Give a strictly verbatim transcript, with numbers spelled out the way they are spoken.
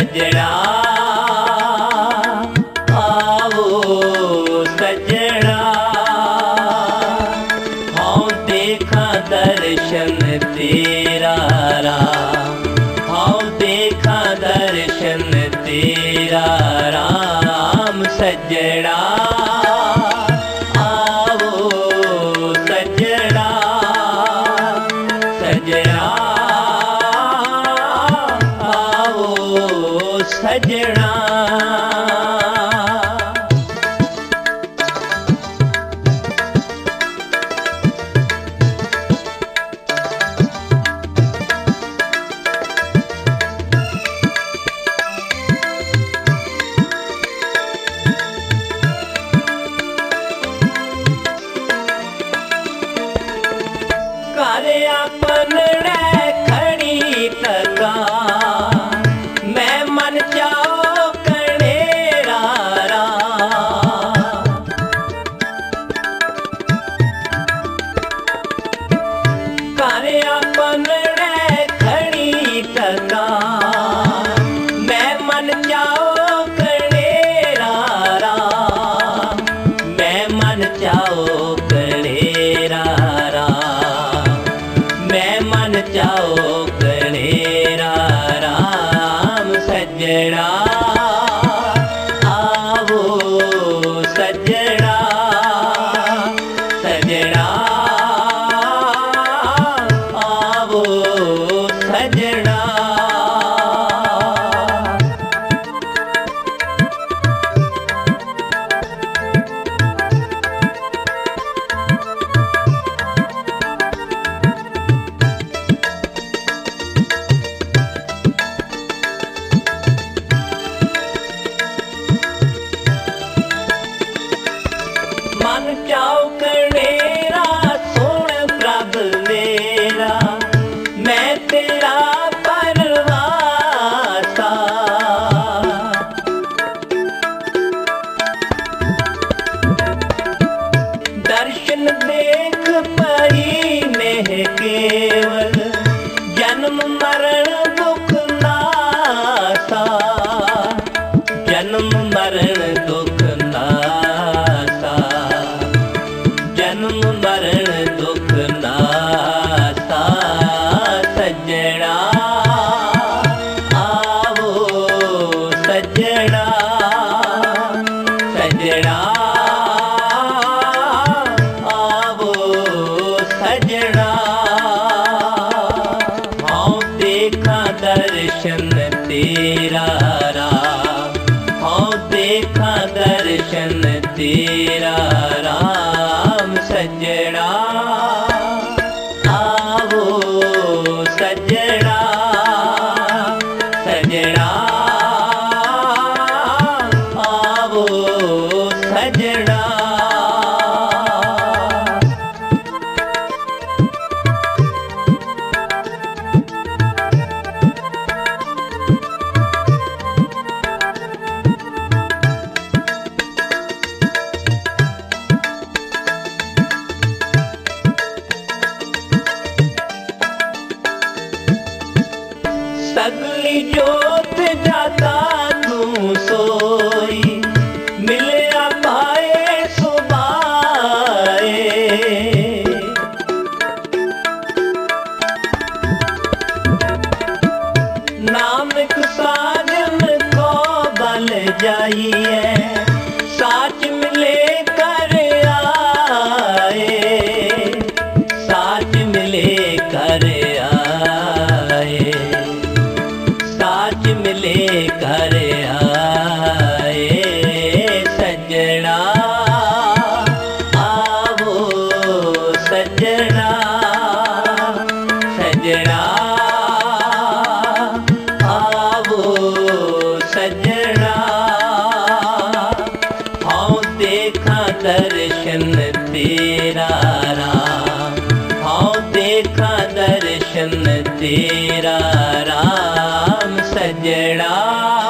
सजना आवो सजना हाँ देखा दर्शन तेरा राम हाँ देखा दर्शन तेरा राम सजना आवो सजना सजना आवो सजना करे अपन खड़ी तका मैं मन जाओ कनेरा करे अपन खड़ी तका मैं मन जाओ कनेरा मैं मन जाओ कनेरा मैं मन जाओ कनेरा राम सजना आवो सजना सजना आवो सजना मन जाओ कनेरा सोन प्रभ मेरा मैं तेरा परवासा दर्शन देख पई नेह केवल जन्म मरण दुख नासा जन्म मरण दुख नासा जन्म मरण दुख नासा सजना आवो सजना सजना आवो सजना हाँ देखा दर्शन तेरा राम हाँ देखा दर्शन तेरा राम सजना आवो सजना सजना आवो सजना सगली जोत जाता तू सोई मिले पाए सुबाए नानक साजन को बल जाइए साच मिले कर आए साच मिले कर आए साच मिले कर आए सजना आवो सजना सजना आवो सजना हाँ देखा दर्शन तेरा राम हाँ देखा दर्शन तेरा राम सजना।